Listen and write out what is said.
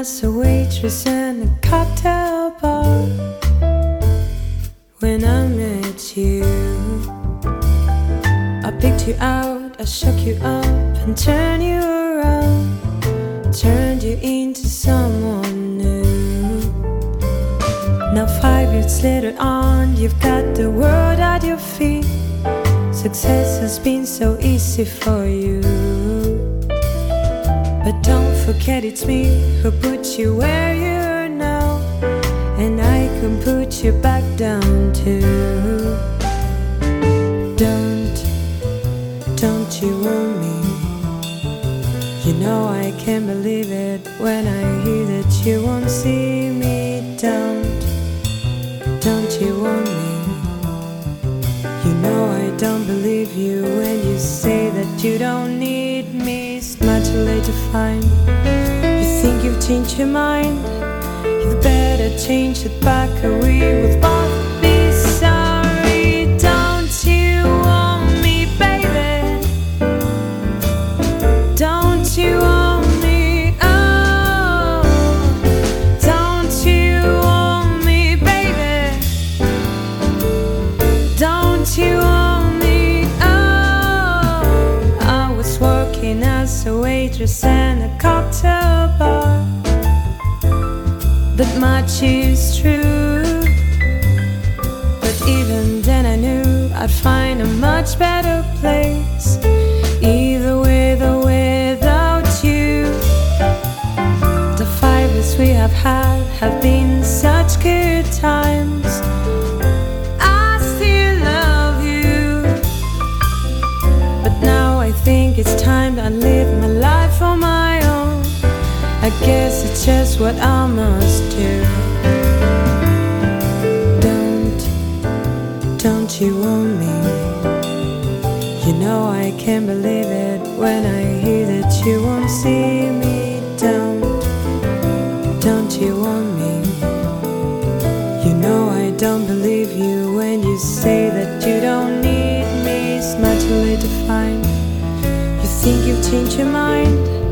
as a waitress in a cocktail bar. When I met you, I picked you out, I shook you up and turned you around, turned you into someone new. Now 5 years later on, you've got the world at your feet. Success has been so easy for you. But don't forget it's me who put you where you are now, and I can put you back down too. Don't you want me? You know I can't believe it when I hear that you won't see me. Don't you want me? You know I don't believe you when you say that you don't need me. It's not too late to find. You think you've changed your mind? You'd better change it back, or we will both be sorry. Don't you want me, baby? Don't you want me? Oh, don't you want me, baby? Don't you want me? Oh, I was working as a waitress in a cocktail bar, but much is true. But even then I knew I'd find a much better place, either with or without you. The 5 years we have had have been such good times. I still love you, but now I think it's time that I live my life on my own. I guess it's just what I must do. Don't you want me? You know I can't believe it when I hear that you won't see me. Don't you want me? You know I don't believe you when you say that you don't need me. It's not too late to find. You think you've changed your mind?